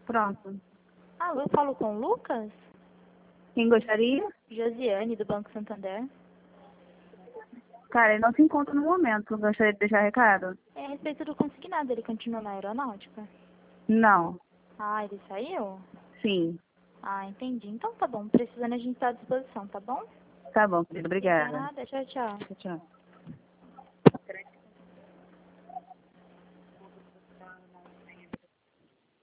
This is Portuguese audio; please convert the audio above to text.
Pronto. Alô, eu falo com o Lucas? Quem gostaria? Josiane, do Banco Santander. Cara, ele não se encontra no momento. Gostaria de deixar recado? É a respeito do consignado, ele continua na aeronáutica? Não. Ah, ele saiu? Sim. Ah, entendi. Então tá bom, precisando a gente tá à disposição, tá bom? Tá bom, querido. Obrigada. Obrigada, tchau, tchau. Tchau, tchau.